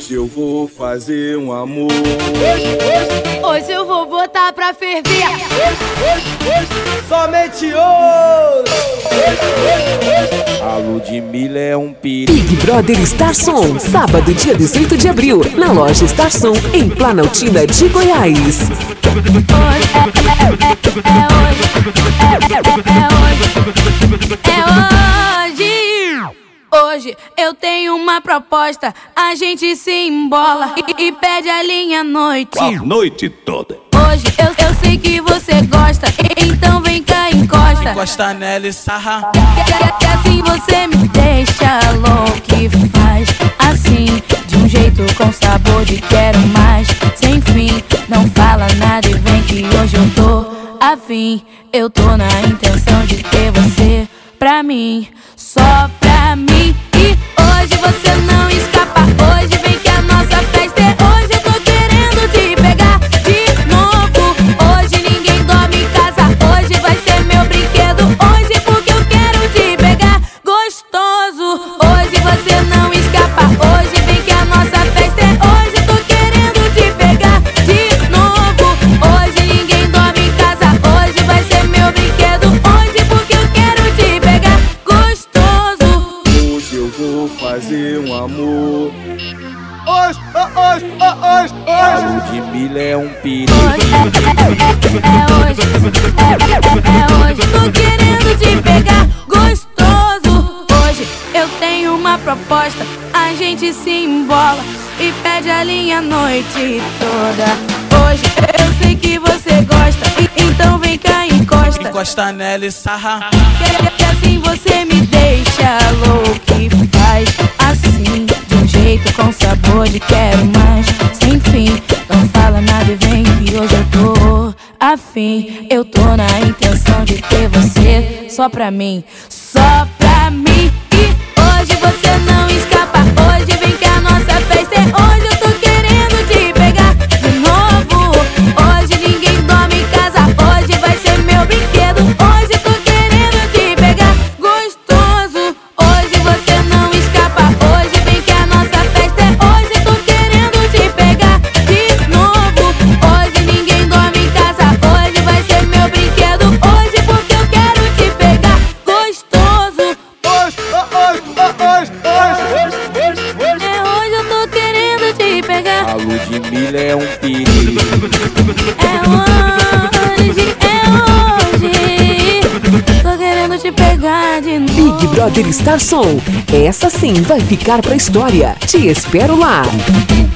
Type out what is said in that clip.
Hoje eu vou fazer um amor. Hoje eu vou botar pra ferver. Somente ouro. A Ludmilla é um perigo. Big Brother Star Som, sábado, dia 18 de abril, na loja Star Som, em Planaltina de Goiás. Hoje eu tenho uma proposta, a gente se embola e pede a linha à noite. A noite toda. Hoje eu sei que você gosta, então vem cá, encosta. Encosta nela e sarra. Que assim você me deixa louco e faz assim, de um jeito com sabor de quero mais. Sem fim, não fala nada e vem que hoje eu tô afim. Eu tô na intenção de ter você pra mim, só pra mim. E hoje você não escapa, hoje vem que a nossa festa é hoje. Eu tô querendo te pegar de novo. Hoje ninguém dorme em casa, hoje vai ser meu brinquedo. Hoje porque eu quero te pegar gostoso. Hoje você não escapa, hoje vem que a nossa festa é hoje. Eu tô querendo te pegar de novo. Hoje ninguém dorme em casa, hoje vai ser meu brinquedo. Hoje porque eu quero te pegar gostoso. Hoje eu vou fazer um amor. Hoje. A Ludmilla é um perigo. Hoje, tô querendo te pegar gostoso. Hoje eu tenho uma proposta, a gente se embola e pede a linha a noite toda. Hoje eu sei que você gosta, então vem cá, encosta. Encosta nela e sarra. Que assim você me deixa louco e faz assim, de um jeito com sabor de quero mais. Sem fim, não fala nada e vem que hoje eu tô afim. Eu tô na intenção de ter você só pra mim, só pra mim. E hoje você não escapa, hoje vem que a nossa festa é hoje. Eu tô querendo te pegar de novo. Hoje ninguém dorme em casa, hoje vai ser meu brinquedo. Hoje eu tô querendo te pegar gostoso. Hoje você não escapa, hoje vem que a nossa festa é hoje. Eu tô querendo te pegar de novo. Hoje ninguém dorme em casa, hoje vai ser meu brinquedo. Hoje porque eu quero te pegar gostoso. É hoje eu tô querendo te pegar. A Ludmilla é um perigo. É hoje. Tô querendo te pegar de novo. Big Brother Star Som, essa sim vai ficar pra história. Te espero lá.